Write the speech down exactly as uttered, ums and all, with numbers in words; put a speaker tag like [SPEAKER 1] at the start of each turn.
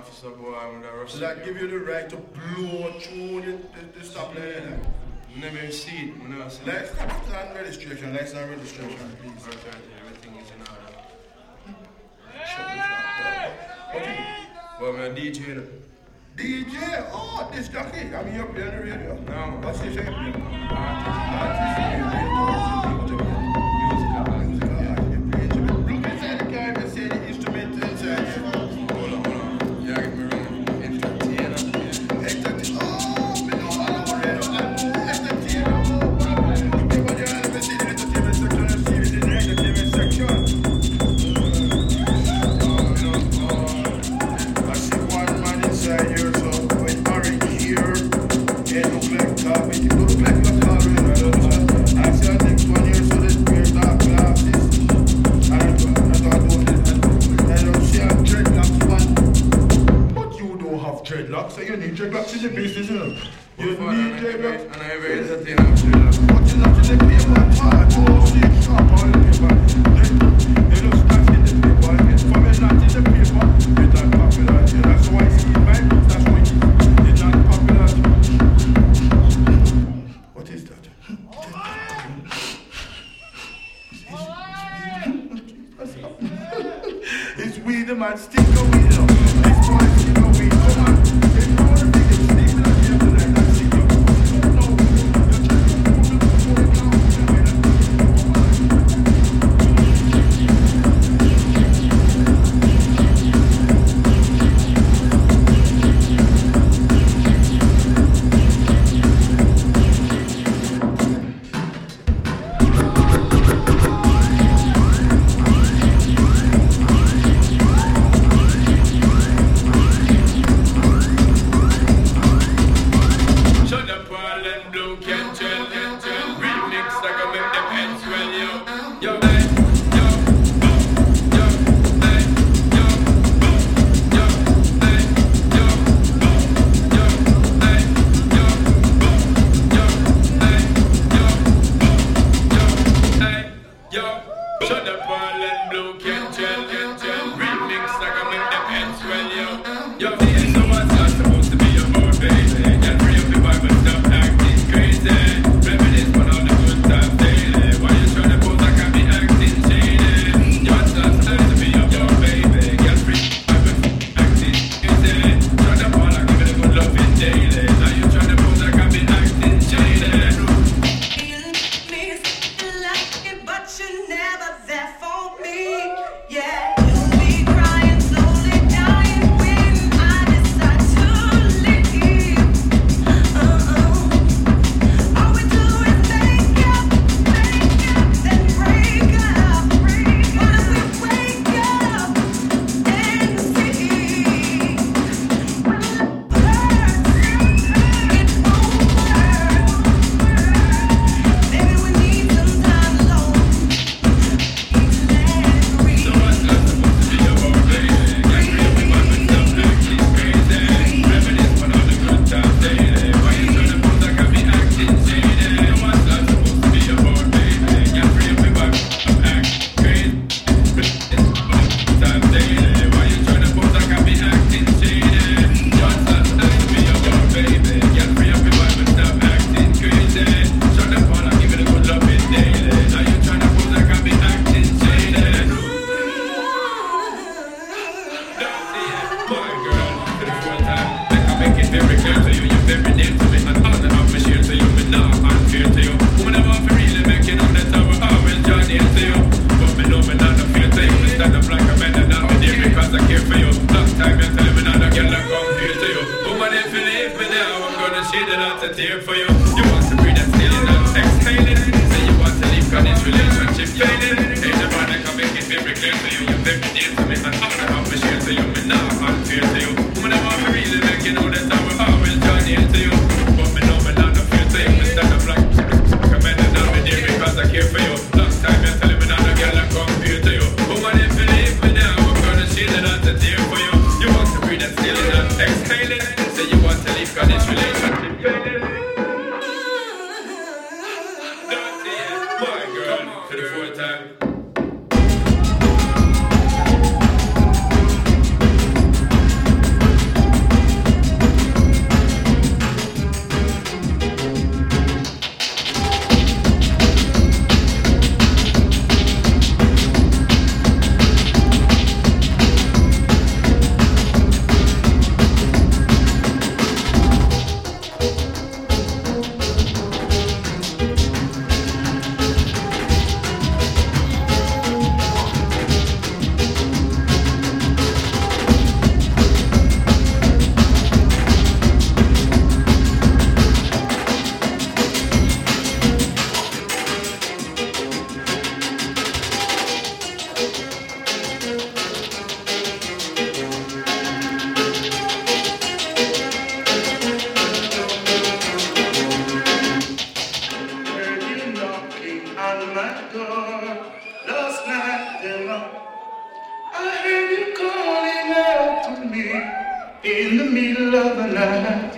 [SPEAKER 1] officer boy, I'm the
[SPEAKER 2] So that give you the right to blow through the, the, the stop there.
[SPEAKER 1] Never even see it, you know. So
[SPEAKER 2] License and registration, license and registration, please.
[SPEAKER 1] okay, everything is in order.
[SPEAKER 2] Shut the fuck up. What you do?
[SPEAKER 1] Well, I'm a D J. though.
[SPEAKER 2] D J? Oh, this jockey. I mean, you're playing on the radio.
[SPEAKER 1] No, man.
[SPEAKER 2] What's your shape? Artist.
[SPEAKER 1] Artist.
[SPEAKER 2] Artist.
[SPEAKER 1] Musical.
[SPEAKER 2] Musical. You play instrument. Look inside the car and say the instrument inside here.
[SPEAKER 1] Hold on, hold on. Yeah, get me wrong. Entertainer.
[SPEAKER 2] Entertainer. Oh, me know all about radio. Entertainer. Everybody else will see the entertainment section and see it in the entertainment section. I see one man inside here, so with orange here, it look like coffee. It look like a coffee. I see the next one here, so this wears dark glasses. I don't I don't I don't see a dreadlocks one. But you don't have dreadlocks, so you need dreadlocks in the business, you know. You need dreadlocks.
[SPEAKER 1] And I have entertainer with dreadlocks.
[SPEAKER 2] But you not in the paper, part, you see shop on the paper. They look stuck in the paper, and from it not in the paper, it's not popular. That's why it's in my book, that's why it's not popular. What is that? It's weed, the man, stick a weed, you know. This boy stick a weed, come on. If you want to think it's stick in here tonight, that's it, you know. No, you're trying to move it before it comes.
[SPEAKER 1] Shut up, Paul and Blue, can't tell, can't tell. Remix, I can make them heads well, yo. Yo, hey, yo, boom, yo, hey, yo, boom, yo, hey, yo, boom, yo, hey, yo, boom, yo, hey, yo, boom, yo, hey, yo. Shut up, Paul and Blue, can't tell, can't tell. Remix, I can make them heads well, yo. Yo, hey, so what's not supposed to be your boy, baby? Get free of the Bible, stop acting crazy. Reminisce on all the good times daily. Why you tryna pose like I be acting shady? You're just supposed to be your boy, baby. Get free of the Bible, acting crazy. Tryna fall like give it a good loving daily. Now you tryna pose like I be acting shady.
[SPEAKER 3] But you're never there for me. Yeah, you'll be crying, slowly dying when I decide to leave. Uh-uh. All we do is make up, make up, then break up. What if we wake up and see when it hurts, it won't hurt. Maybe we need some time alone.
[SPEAKER 1] So what's not supposed to be your boy, baby? Get free of the Bible, stop acting crazy. Reminisce on all the good times daily. Why you tryna pose like I be acting shady? So what's not supposed to be your boy, baby? Get free of the Bible, stop acting crazy. Reminisce on all the good times daily. Why you tryna pose like I be acting shady? What's not supposed to be your boy, baby? Get free of the Bible, stop acting crazy. Shut the phone and give it a good loving daily. Now you tryna pose like I be acting shady. My girl, for the full time, like I make it very clear to you, you're very dear to me, and all that I'm share to you, but now I'm unfair to you. Woman, I want to really make you know that I will always join in to you. But me know me not a fear to you, me stand up like a man and I'll be there because I care for you. Long time you tell me not a girl that come here to you. Woman, if you leave me now, I'm gonna shed a lot of tear for you. You want to breathe and steal it and exhaling. Say you want to leave cause this relationship failing. Hey, the man, I can make it very clear to you, you're very dear to me, and all that I'm share to you, me now I'm unfair to you. Woman, I want to really make you know that I will always join in to you. But me know me not a fear to you, me stand up like a man and I'll be there because I care for you. Long time you tell me not a girl that come here to you. Woman, if you leave me now, I'm gonna shed a lot of tear for you. You want to breathe and steal it and exhaling. Say you want to leave cause this relationship failing. Dirty, my girl, for the full time.
[SPEAKER 2] in the middle of the night.